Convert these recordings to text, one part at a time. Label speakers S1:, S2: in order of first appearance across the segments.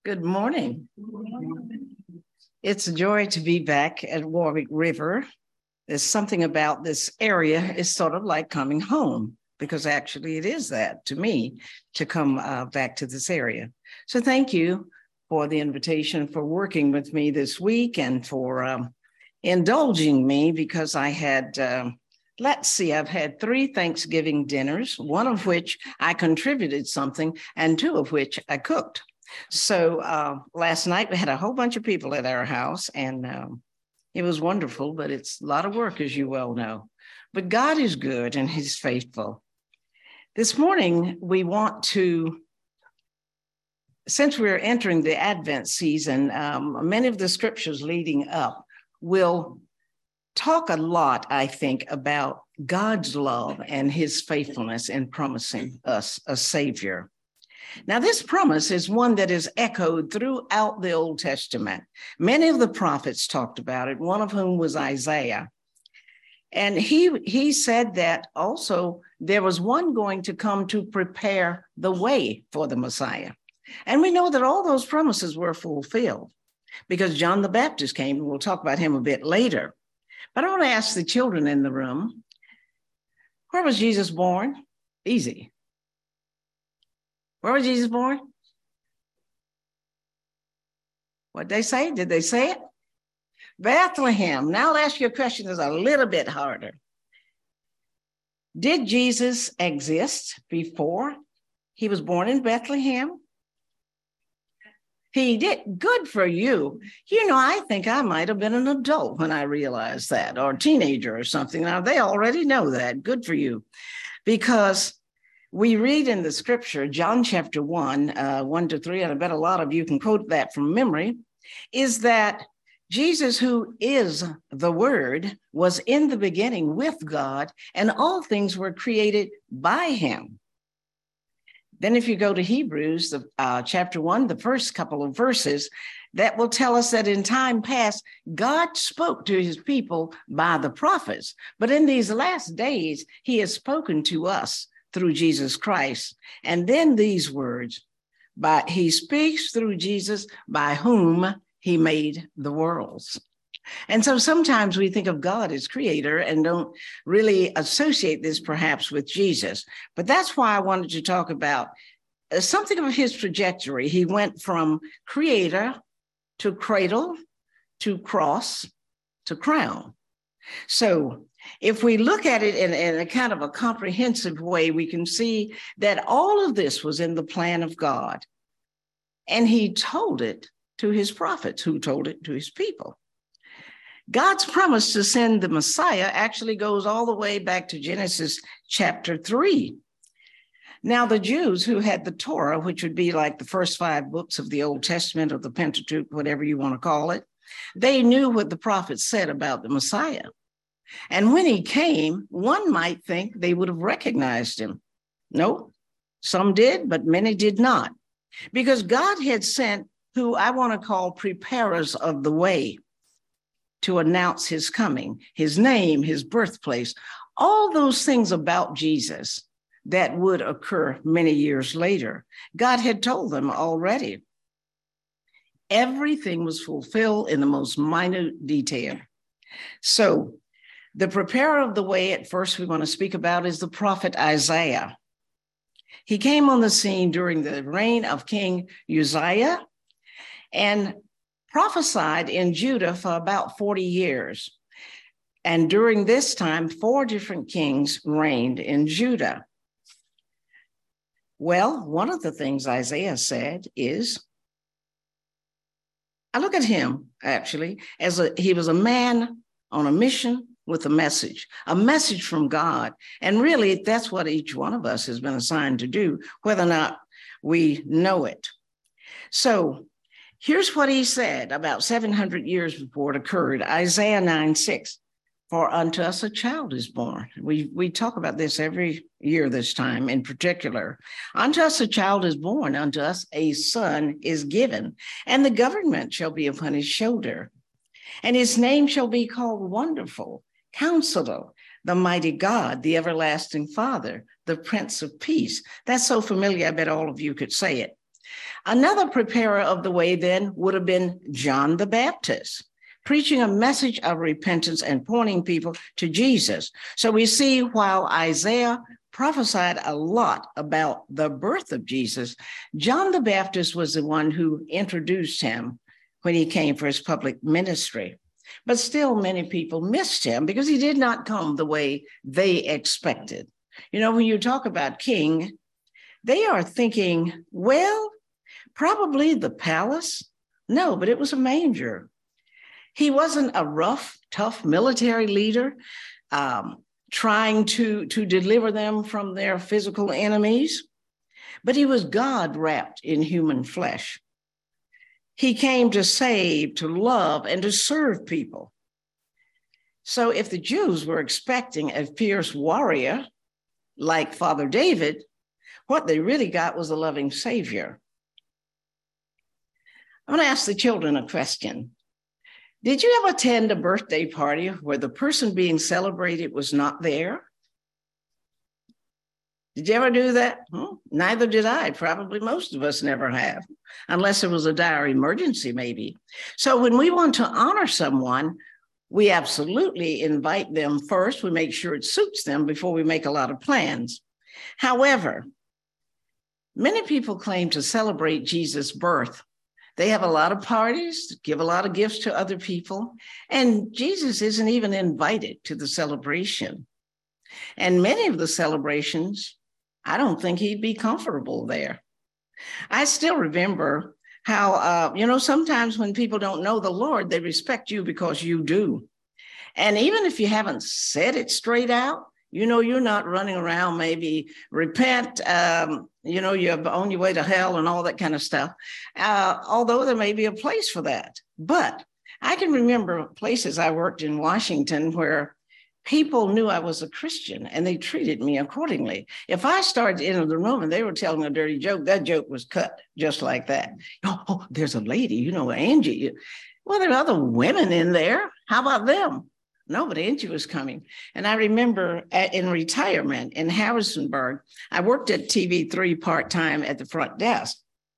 S1: Good morning. It's a joy to be back at Warwick River. There's something about this area, it's sort of like coming home, because actually it is that to me, to come back to this area. So thank you for the invitation, for working with me this week, and for indulging me, because I had, I've had 3 Thanksgiving dinners, one of which I contributed something, and 2 of which I cooked. So last night we had a whole bunch of people at our house, and it was wonderful, but it's a lot of work, as you well know. But God is good and he's faithful. This morning, we want to, since we're entering the Advent season, many of the scriptures leading up will talk a lot, I think, about God's love and his faithfulness in promising us a Savior. Now, this promise is one that is echoed throughout the Old Testament. Many of the prophets talked about it, one of whom was Isaiah. And he said that also there was one going to come to prepare the way for the Messiah. And we know that all those promises were fulfilled because John the Baptist came, and we'll talk about him a bit later. But I want to ask the children in the room, where was Jesus born? Easy. Where was Jesus born? What'd they say? Did they say it? Bethlehem. Now I'll ask you a question that's a little bit harder. Did Jesus exist before he was born in Bethlehem? He did. Good for you. You know, I think I might have been an adult when I realized that, or a teenager or something. Now, they already know that. Good for you. Because we read in the scripture, John chapter 1, 1-3, and I bet a lot of you can quote that from memory, is that Jesus, who is the Word, was in the beginning with God, and all things were created by him. Then if you go to Hebrews, chapter 1, the first couple of verses, that will tell us that in time past, God spoke to his people by the prophets. But in these last days, he has spoken to us through Jesus Christ. And then these words, he speaks through Jesus, by whom he made the worlds. And so sometimes we think of God as creator and don't really associate this perhaps with Jesus. But that's why I wanted to talk about something of his trajectory. He went from creator to cradle to cross to crown. So if we look at it in a kind of a comprehensive way, we can see that all of this was in the plan of God. And he told it to his prophets, who told it to his people. God's promise to send the Messiah actually goes all the way back to Genesis chapter 3. Now, the Jews who had the Torah, which would be like the first 5 books of the Old Testament, or the Pentateuch, whatever you want to call it, they knew what the prophets said about the Messiah. And when he came, one might think they would have recognized him. No, some did, but many did not. Because God had sent who I want to call preparers of the way to announce his coming, his name, his birthplace, all those things about Jesus that would occur many years later. God had told them already. Everything was fulfilled in the most minute detail. So the preparer of the way at first we want to speak about is the prophet Isaiah. He came on the scene during the reign of King Uzziah and prophesied in Judah for about 40 years. And during this time, 4 different kings reigned in Judah. Well, one of the things Isaiah said is, I look at him actually as he was a man on a mission with a message from God. And really, that's what each one of us has been assigned to do, whether or not we know it. So here's what he said about 700 years before it occurred, Isaiah 9:6. For unto us a child is born. We talk about this every year this time in particular. Unto us a child is born, unto us a son is given, and the government shall be upon his shoulder. And his name shall be called Wonderful, Counselor, the Mighty God, the Everlasting Father, the Prince of Peace. That's so familiar, I bet all of you could say it. Another preparer of the way then would have been John the Baptist, preaching a message of repentance and pointing people to Jesus. So we see while Isaiah prophesied a lot about the birth of Jesus, John the Baptist was the one who introduced him when he came for his public ministry. But still, many people missed him because he did not come the way they expected. You know, when you talk about king, they are thinking, well, probably the palace. No, but it was a manger. He wasn't a rough, tough military leader trying to deliver them from their physical enemies, but he was God wrapped in human flesh. He came to save, to love, and to serve people. So if the Jews were expecting a fierce warrior like Father David, what they really got was a loving Savior. I'm going to ask the children a question. Did you ever attend a birthday party where the person being celebrated was not there? Did you ever do that? Neither did I. Probably most of us never have, unless there was a dire emergency, maybe. So when we want to honor someone, we absolutely invite them first. We make sure it suits them before we make a lot of plans. However, many people claim to celebrate Jesus' birth. They have a lot of parties, give a lot of gifts to other people, and Jesus isn't even invited to the celebration. And many of the celebrations, I don't think he'd be comfortable there. I still remember how, sometimes when people don't know the Lord, they respect you because you do. And even if you haven't said it straight out, you're not running around, maybe repent, you're on your way to hell and all that kind of stuff, although there may be a place for that. But I can remember places I worked in Washington where people knew I was a Christian and they treated me accordingly. If I started to enter the room and they were telling a dirty joke, that joke was cut just like that. Oh, there's a lady, Angie. Well, there are other women in there. How about them? No, but Angie was coming. And I remember in retirement in Harrisonburg, I worked at TV3 part-time at the front desk.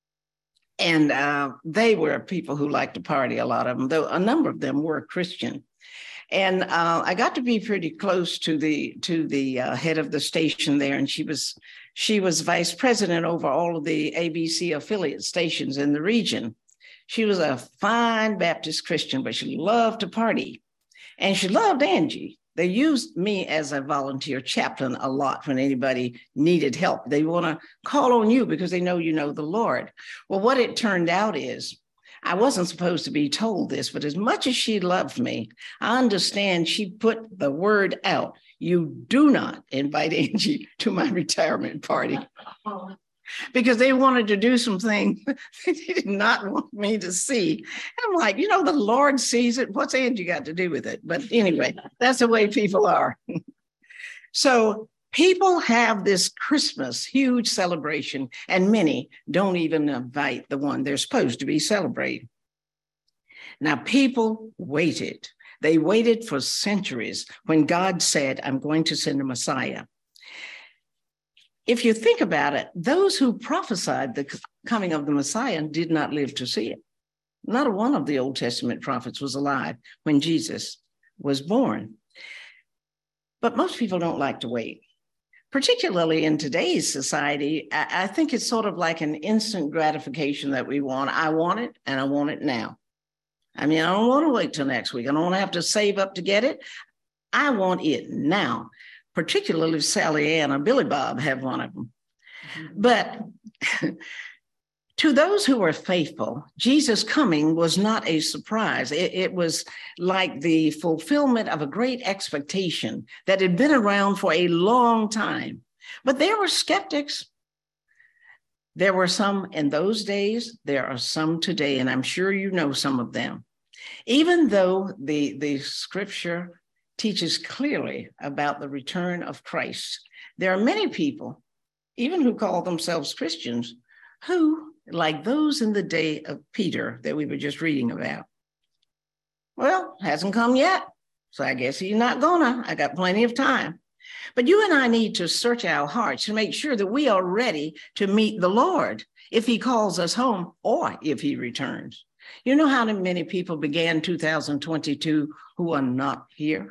S1: And they were people who liked to party, a lot of them, though a number of them were Christian. And I got to be pretty close to the head of the station there. And she was vice president over all of the ABC affiliate stations in the region. She was a fine Baptist Christian, but she loved to party. And she loved Angie. They used me as a volunteer chaplain a lot when anybody needed help. They want to call on you because they know you know the Lord. Well, what it turned out is, I wasn't supposed to be told this, but as much as she loved me, I understand she put the word out. You do not invite Angie to my retirement party. Because they wanted to do some things they did not want me to see. I'm like, the Lord sees it. What's Angie got to do with it? But anyway, that's the way people are. So people have this Christmas huge celebration, and many don't even invite the one they're supposed to be celebrating. Now, people waited. They waited for centuries when God said, I'm going to send a Messiah. If you think about it, those who prophesied the coming of the Messiah did not live to see it. Not one of the Old Testament prophets was alive when Jesus was born. But most people don't like to wait. Particularly in today's society, I think it's sort of like an instant gratification that we want. I want it, and I want it now. I don't want to wait till next week. I don't want to have to save up to get it. I want it now. Particularly Sally Ann or Billy Bob have one of them. But to those who were faithful, Jesus' coming was not a surprise. It was like the fulfillment of a great expectation that had been around for a long time. But there were skeptics. There were some in those days. There are some today, and I'm sure you know some of them. Even though the scripture teaches clearly about the return of Christ, there are many people, even who call themselves Christians, who, like those in the day of Peter that we were just reading about, well, hasn't come yet, so I guess he's not gonna. I got plenty of time. But you and I need to search our hearts to make sure that we are ready to meet the Lord if he calls us home or if he returns. You know how many people began 2022 who are not here?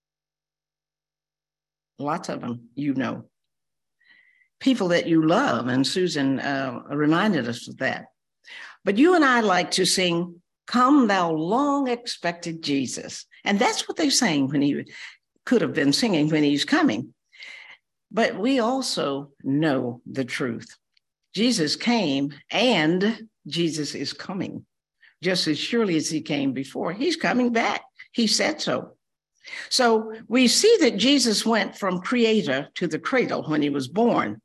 S1: Lots of them, you know. People that you love, and Susan reminded us of that. But you and I like to sing, "Come thou long expected Jesus." And that's what they sang when he could have been singing when he's coming. But we also know the truth. Jesus came and Jesus is coming. Just as surely as he came before, he's coming back. He said so. So we see that Jesus went from creator to the cradle when he was born.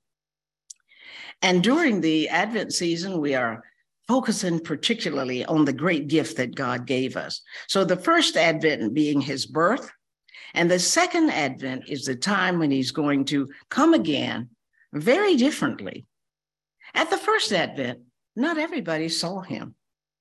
S1: And during the Advent season, we are focusing particularly on the great gift that God gave us. So the first Advent being his birth, and the second Advent is the time when he's going to come again very differently. At the first Advent, not everybody saw him.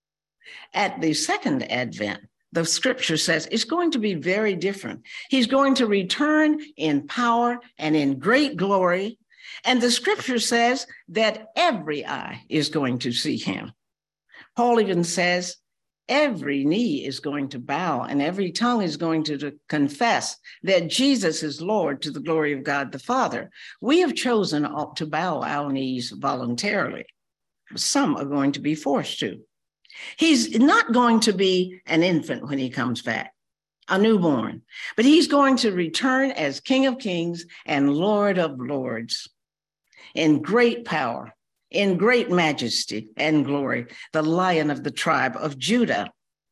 S1: At the second Advent, the scripture says it's going to be very different. He's going to return in power and in great glory. And the scripture says that every eye is going to see him. Paul even says every knee is going to bow and every tongue is going to confess that Jesus is Lord to the glory of God the Father. We have chosen to bow our knees voluntarily. Some are going to be forced to. He's not going to be an infant when he comes back, a newborn, but he's going to return as King of Kings and Lord of Lords in great power, in great majesty and glory, the Lion of the tribe of Judah.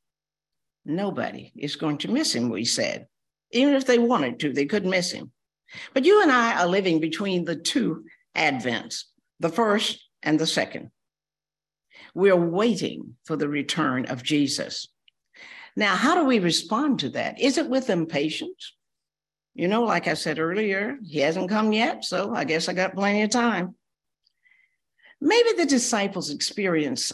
S1: Nobody is going to miss him, we said. Even if they wanted to, they couldn't miss him. But you and I are living between the two Advents, the first and the second. We're waiting for the return of Jesus. Now, how do we respond to that? Is it with impatience? You know, like I said earlier, he hasn't come yet, so I guess I got plenty of time. Maybe the disciples experienced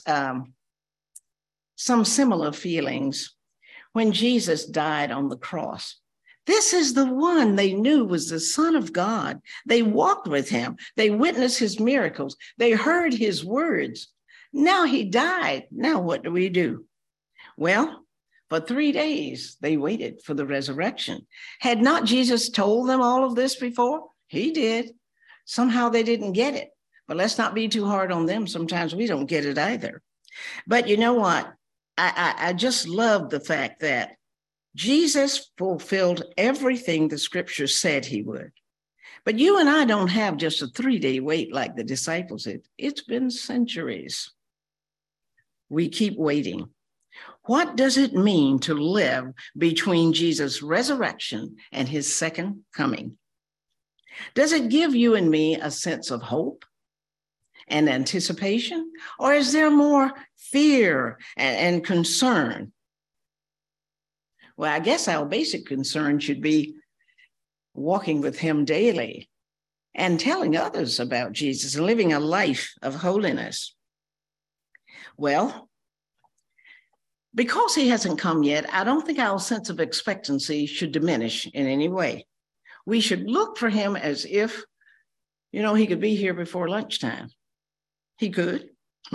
S1: some similar feelings when Jesus died on the cross. This is the one they knew was the Son of God. They walked with him. They witnessed his miracles. They heard his words. Now he died. Now what do? Well, for 3 days, they waited for the resurrection. Had not Jesus told them all of this before? He did. Somehow they didn't get it. But let's not be too hard on them. Sometimes we don't get it either. But you know what? I just love the fact that Jesus fulfilled everything the scripture said he would. But you and I don't have just a 3-day wait like the disciples did. It's been centuries. We keep waiting. What does it mean to live between Jesus' resurrection and his second coming? Does it give you and me a sense of hope and anticipation? Or is there more fear and concern? Well, I guess our basic concern should be walking with him daily and telling others about Jesus and living a life of holiness. Well, because he hasn't come yet, I don't think our sense of expectancy should diminish in any way. We should look for him as if, he could be here before lunchtime. He could.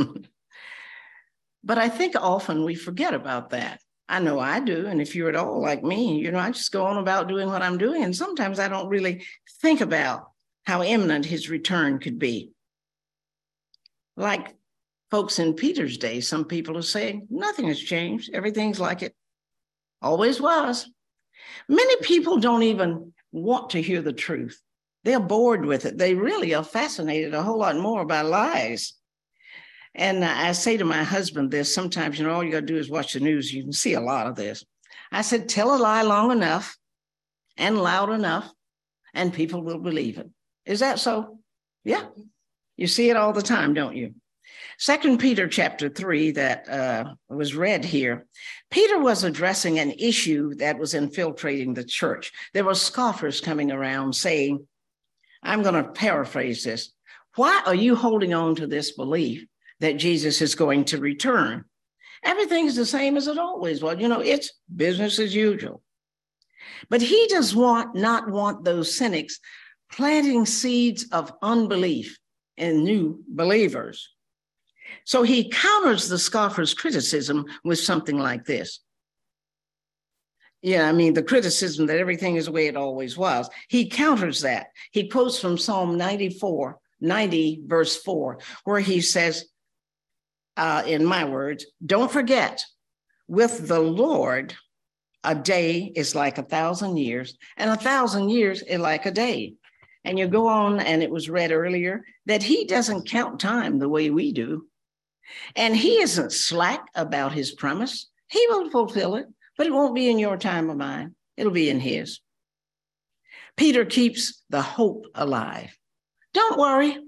S1: But I think often we forget about that. I know I do. And if you're at all like me, I just go on about doing what I'm doing. And sometimes I don't really think about how imminent his return could be. Like folks in Peter's day, some people are saying, nothing has changed. Everything's like it always was. Many people don't even want to hear the truth. They're bored with it. They really are fascinated a whole lot more by lies. And I say to my husband this, sometimes, all you got to do is watch the news. You can see a lot of this. I said, tell a lie long enough and loud enough, and people will believe it. Is that so? Yeah. You see it all the time, don't you? 2 Peter chapter 3 that was read here, Peter was addressing an issue that was infiltrating the church. There were scoffers coming around saying, I'm going to paraphrase this. Why are you holding on to this belief that Jesus is going to return? Everything's the same as it always was. It's business as usual. But he does not want those cynics planting seeds of unbelief in new believers. So he counters the scoffer's criticism with something like this. Yeah, I mean, the criticism that everything is the way it always was. He counters that. He quotes from Psalm 90, verse 4, where he says, in my words, don't forget, with the Lord, a day is like 1,000 years, and 1,000 years is like a day. And you go on, and it was read earlier, that he doesn't count time the way we do. And he isn't slack about his promise. He will fulfill it, but it won't be in your time or mine. It'll be in his. Peter keeps the hope alive. Don't worry.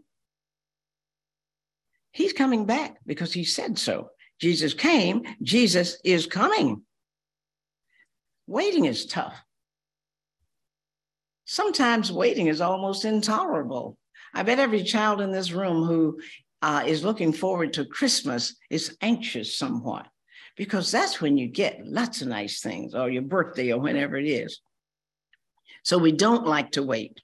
S1: He's coming back because he said so. Jesus came. Jesus is coming. Waiting is tough. Sometimes waiting is almost intolerable. I bet every child in this room who is looking forward to Christmas is anxious somewhat, because that's when you get lots of nice things, or your birthday, or whenever it is. So we don't like to wait.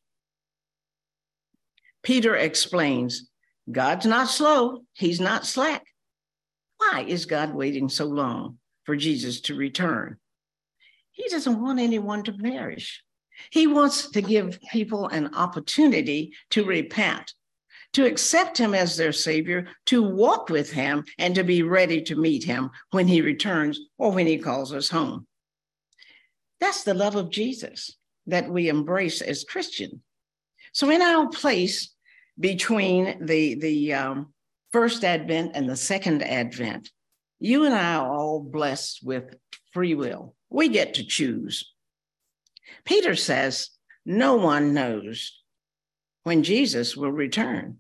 S1: Peter explains, God's not slow. He's not slack. Why is God waiting so long for Jesus to return? He doesn't want anyone to perish. He wants to give people an opportunity to repent, to accept him as their Savior, to walk with him, and to be ready to meet him when he returns or when he calls us home. That's the love of Jesus that we embrace as Christians. So in our place between the first Advent and the second Advent, you and I are all blessed with free will. We get to choose. Peter says, no one knows when Jesus will return.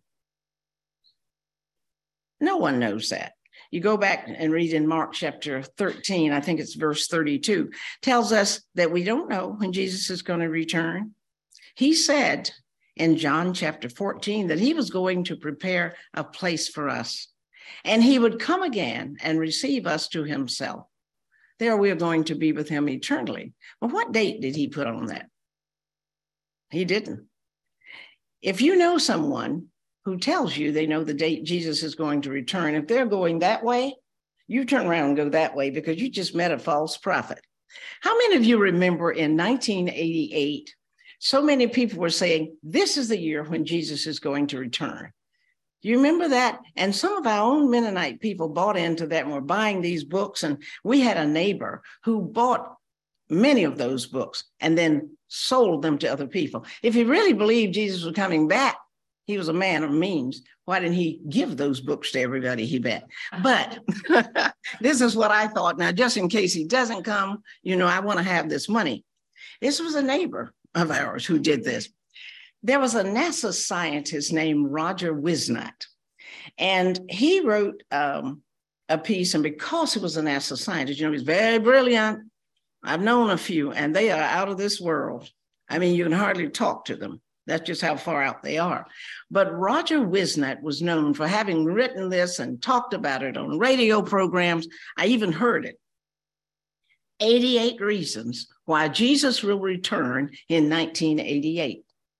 S1: No one knows that. You go back and read in Mark chapter 13, I think it's verse 32, tells us that we don't know when Jesus is going to return. He said in John chapter 14 that he was going to prepare a place for us, and he would come again and receive us to himself. There we are going to be with him eternally. But what date did he put on that? He didn't. If you know someone who tells you they know the date Jesus is going to return, if they're going that way, you turn around and go that way because you just met a false prophet. How many of you remember in 1988, so many people were saying, this is the year when Jesus is going to return? Do you remember that? And some of our own Mennonite people bought into that and were buying these books. And we had a neighbor who bought many of those books and then sold them to other people. If he really believed Jesus was coming back, he was a man of means. Why didn't he give those books to everybody he bet? But this is what I thought. Now, just in case he doesn't come, I want to have this money. This was a neighbor of ours who did this. There was a NASA scientist named Roger Wisnat, and he wrote a piece, and because he was a NASA scientist, he's very brilliant. I've known a few, and they are out of this world. I mean, you can hardly talk to them. That's just how far out they are. But Roger Wisnat was known for having written this and talked about it on radio programs. I even heard it. 88 reasons why Jesus will return in 1988.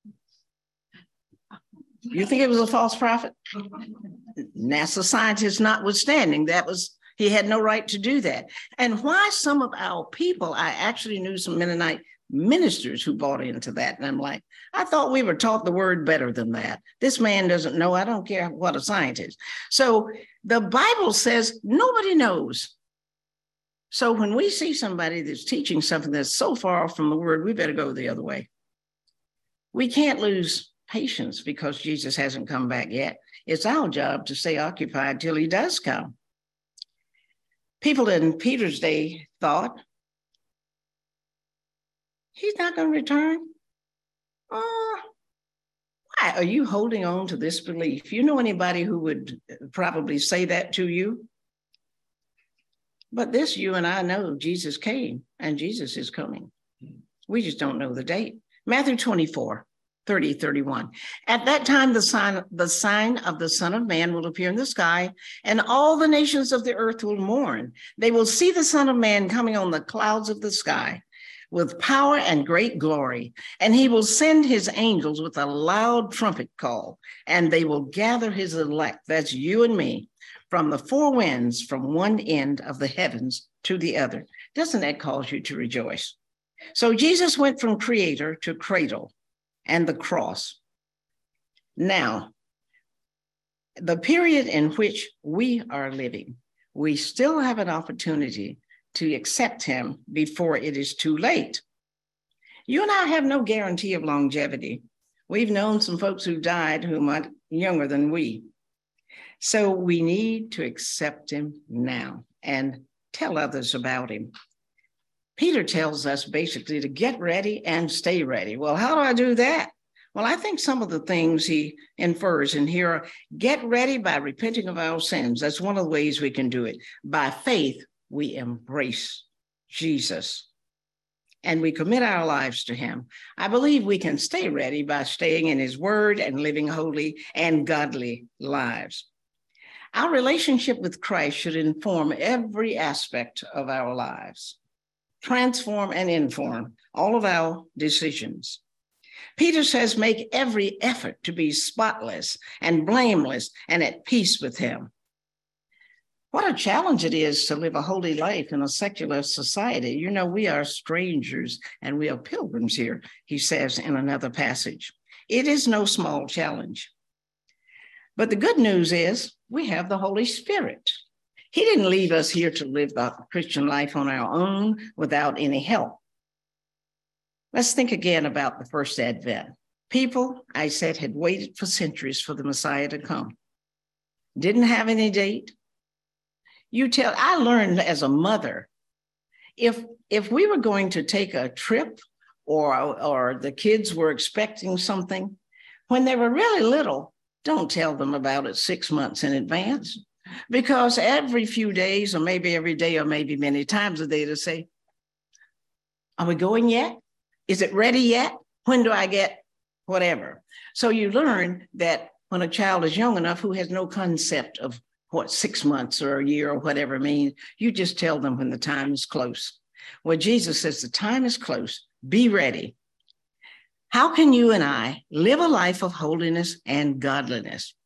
S1: You think it was a false prophet? NASA scientists notwithstanding, he had no right to do that. And why some of our people, I actually knew some Mennonite ministers who bought into that. And I'm like, I thought we were taught the word better than that. This man doesn't know. I don't care what a scientist. So the Bible says nobody knows. So when we see somebody that's teaching something that's so far off from the word, we better go the other way. We can't lose patience because Jesus hasn't come back yet. It's our job to stay occupied till he does come. People in Peter's day thought, he's not going to return. Why are you holding on to this belief? You know anybody who would probably say that to you? But this, you and I know, Jesus came and Jesus is coming. We just don't know the date. Matthew 24. 30, 31. At that time, the sign of the Son of Man will appear in the sky, and all the nations of the earth will mourn. They will see the Son of Man coming on the clouds of the sky with power and great glory. And he will send his angels with a loud trumpet call, and they will gather his elect, that's you and me, from the four winds, from one end of the heavens to the other. Doesn't that cause you to rejoice? So Jesus went from creator to cradle and the cross. Now, the period in which we are living, we still have an opportunity to accept him before it is too late. You and I have no guarantee of longevity. We've known some folks who died who are younger than we. So we need to accept him now and tell others about him. Peter tells us basically to get ready and stay ready. Well, how do I do that? Well, I think some of the things he infers in here are get ready by repenting of our sins. That's one of the ways we can do it. By faith, we embrace Jesus and we commit our lives to him. I believe we can stay ready by staying in his word and living holy and godly lives. Our relationship with Christ should inform every aspect of our lives, transform and inform all of our decisions. Peter says, make every effort to be spotless and blameless and at peace with him. What a challenge it is to live a holy life in a secular society. You know, we are strangers and we are pilgrims here, he says in another passage. It is no small challenge. But the good news is we have the Holy Spirit. He didn't leave us here to live the Christian life on our own without any help. Let's think again about the first Advent. People, I said, had waited for centuries for the Messiah to come. Didn't have any date. I learned as a mother, if we were going to take a trip or the kids were expecting something, when they were really little, don't tell them about it 6 months in advance, because every few days or maybe every day or maybe many times a day to say, are we going yet? Is it ready yet? When do I get whatever? So you learn that when a child is young enough who has no concept of what 6 months or a year or whatever means, you just tell them when the time is close. Well, Jesus says the time is close. Be ready. How can you and I live a life of holiness and godliness?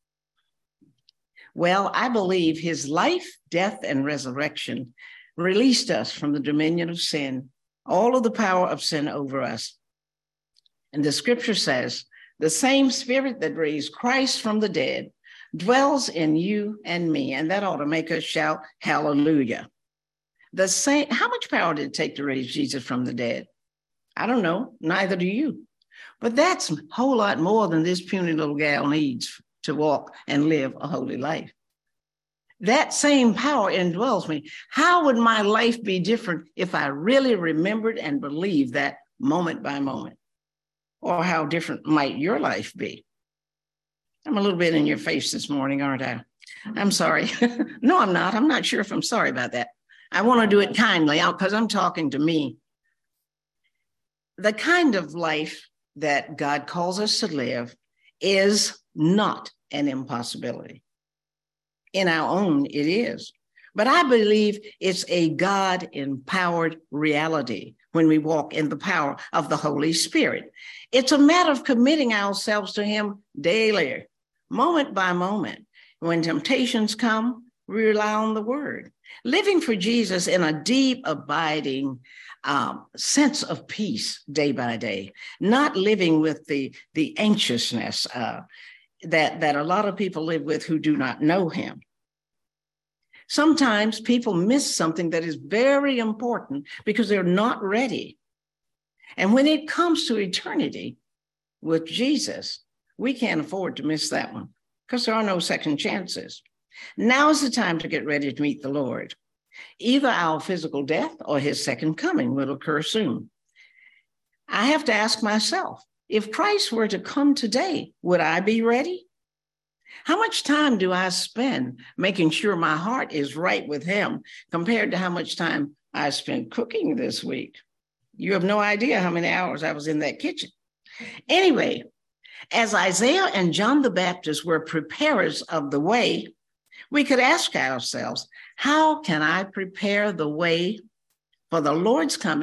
S1: Well, I believe his life, death, and resurrection released us from the dominion of sin, all of the power of sin over us. And the scripture says, the same spirit that raised Christ from the dead dwells in you and me. And that ought to make us shout, hallelujah. How much power did it take to raise Jesus from the dead? I don't know, neither do you. But that's a whole lot more than this puny little gal needs to walk and live a holy life. That same power indwells me. How would my life be different if I really remembered and believed that moment by moment? Or how different might your life be? I'm a little bit in your face this morning, aren't I? I'm sorry. No, I'm not. I'm not sure if I'm sorry about that. I want to do it kindly because I'm talking to me. The kind of life that God calls us to live is not an impossibility. In our own, it is. But I believe it's a God-empowered reality when we walk in the power of the Holy Spirit. It's a matter of committing ourselves to him daily, moment by moment. When temptations come, we rely on the word. Living for Jesus in a deep, abiding sense of peace day by day, not living with the anxiousness that a lot of people live with who do not know him. Sometimes people miss something that is very important because they're not ready. And when it comes to eternity with Jesus, we can't afford to miss that one because there are no second chances. Now is the time to get ready to meet the Lord. Either our physical death or his second coming will occur soon. I have to ask myself, if Christ were to come today, would I be ready? How much time do I spend making sure my heart is right with him compared to how much time I spent cooking this week? You have no idea how many hours I was in that kitchen. Anyway, as Isaiah and John the Baptist were preparers of the way, we could ask ourselves, how can I prepare the way for the Lord's coming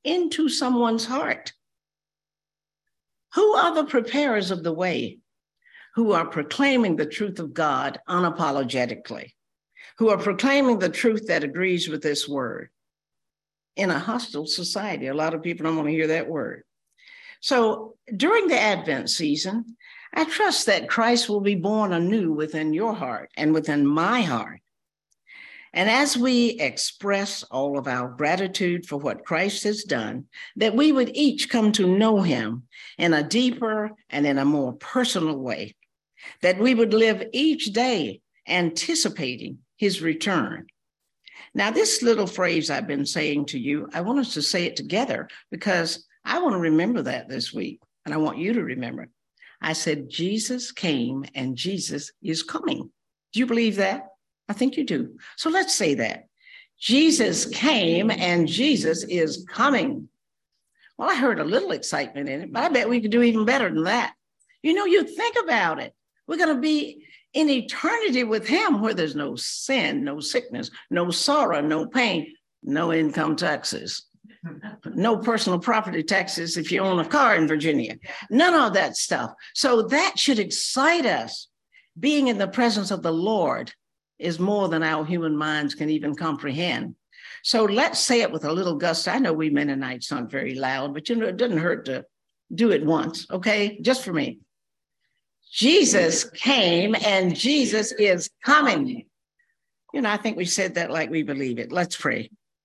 S1: into someone's heart. Who are the preparers of the way, who are proclaiming the truth of God unapologetically, who are proclaiming the truth that agrees with this word? In a hostile society, a lot of people don't want to hear that word. So during the Advent season, I trust that Christ will be born anew within your heart and within my heart. And as we express all of our gratitude for what Christ has done, that we would each come to know him in a deeper and in a more personal way, that we would live each day anticipating his return. Now, this little phrase I've been saying to you, I want us to say it together because I want to remember that this week, and I want you to remember it. I said, Jesus came and Jesus is coming. Do you believe that? I think you do. So let's say that. Jesus came and Jesus is coming. Well, I heard a little excitement in it, but I bet we could do even better than that. You know, you think about it. We're going to be in eternity with him where there's no sin, no sickness, no sorrow, no pain, no income taxes, no personal property taxes if you own a car in Virginia, none of that stuff. So that should excite us. Being in the presence of the Lord is more than our human minds can even comprehend. So let's say it with a little gusto. I know we Mennonites aren't very loud, but you know, it doesn't hurt to do it once, okay? Just for me. Jesus came and Jesus is coming. You know, I think we said that like we believe it. Let's pray.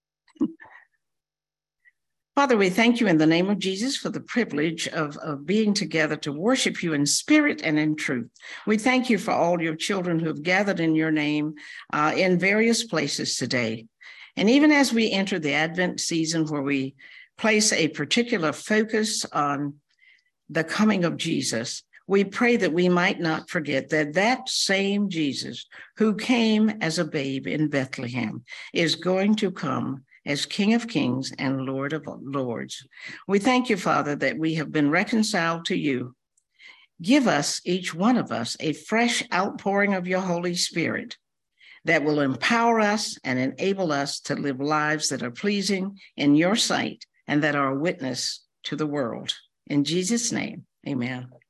S1: Father, we thank you in the name of Jesus for the privilege of being together to worship you in spirit and in truth. We thank you for all your children who have gathered in your name in various places today. And even as we enter the Advent season where we place a particular focus on the coming of Jesus, we pray that we might not forget that that same Jesus who came as a babe in Bethlehem is going to come as King of Kings and Lord of Lords. We thank you, Father, that we have been reconciled to you. Give us, each one of us, a fresh outpouring of your Holy Spirit that will empower us and enable us to live lives that are pleasing in your sight and that are a witness to the world. In Jesus' name, amen.